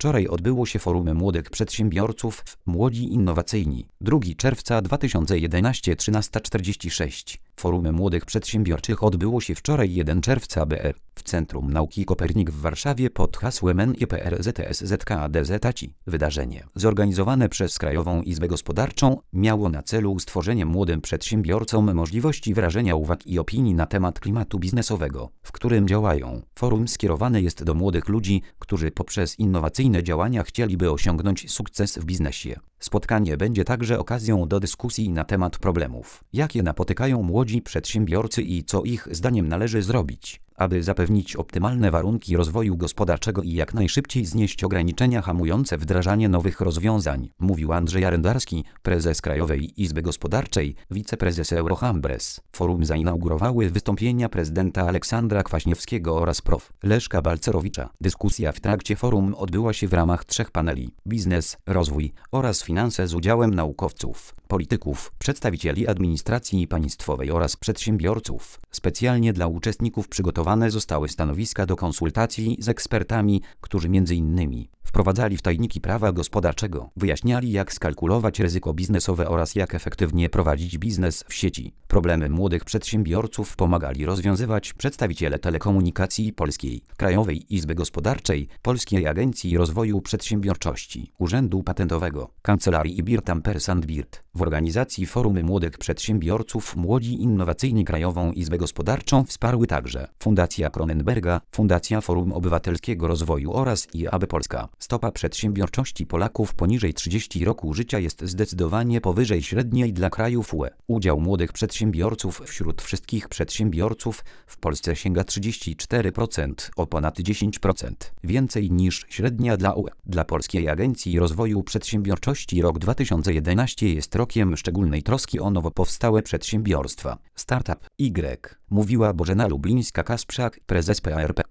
Wczoraj odbyło się Forum Młodych Przedsiębiorców Młodzi Innowacyjni. 2 czerwca 2011 13:46. Forum Młodych Przedsiębiorczych odbyło się wczoraj 1 czerwca BR w Centrum Nauki Kopernik w Warszawie pod hasłem NIPRZTSZKADZ-TACI. Wydarzenie, zorganizowane przez Krajową Izbę Gospodarczą, miało na celu stworzenie młodym przedsiębiorcom możliwości wyrażenia uwag i opinii na temat klimatu biznesowego, w którym działają. Forum skierowane jest do młodych ludzi, którzy poprzez innowacyjne działania chcieliby osiągnąć sukces w biznesie. Spotkanie będzie także okazją do dyskusji na temat problemów, jakie napotykają młodzi przedsiębiorcy i co ich zdaniem należy zrobić, aby zapewnić optymalne warunki rozwoju gospodarczego i jak najszybciej znieść ograniczenia hamujące wdrażanie nowych rozwiązań, mówił Andrzej Arendarski, prezes Krajowej Izby Gospodarczej, wiceprezes Eurochambres. Forum zainaugurowały wystąpienia prezydenta Aleksandra Kwaśniewskiego oraz prof. Leszka Balcerowicza. Dyskusja w trakcie forum odbyła się w ramach 3 paneli: biznes, rozwój oraz finanse z udziałem naukowców, polityków, przedstawicieli administracji państwowej oraz przedsiębiorców. Specjalnie dla uczestników przygotowane zostały stanowiska do konsultacji z ekspertami, którzy m.in. wprowadzali w tajniki prawa gospodarczego, wyjaśniali, jak skalkulować ryzyko biznesowe oraz jak efektywnie prowadzić biznes w sieci. Problemy młodych przedsiębiorców pomagali rozwiązywać przedstawiciele Telekomunikacji Polskiej, Krajowej Izby Gospodarczej, Polskiej Agencji Rozwoju Przedsiębiorczości, Urzędu Patentowego, Kancelarii Birt & Birt. W organizacji Forum Młodych Przedsiębiorców Młodzi Innowacyjni Krajową Izbę Gospodarczą wsparły także Fundacja Kronenberga, Fundacja Forum Obywatelskiego Rozwoju oraz IAB Polska. Stopa przedsiębiorczości Polaków poniżej 30 roku życia jest zdecydowanie powyżej średniej dla krajów UE. Udział młodych przedsiębiorców wśród wszystkich przedsiębiorców w Polsce sięga 34%, o ponad 10% więcej niż średnia dla UE. Dla Polskiej Agencji Rozwoju Przedsiębiorczości rok 2011 jest rokiem szczególnej troski o nowo powstałe przedsiębiorstwa. Startup Y, mówiła Bożena Lublińska-Kasprzak, prezes PARP.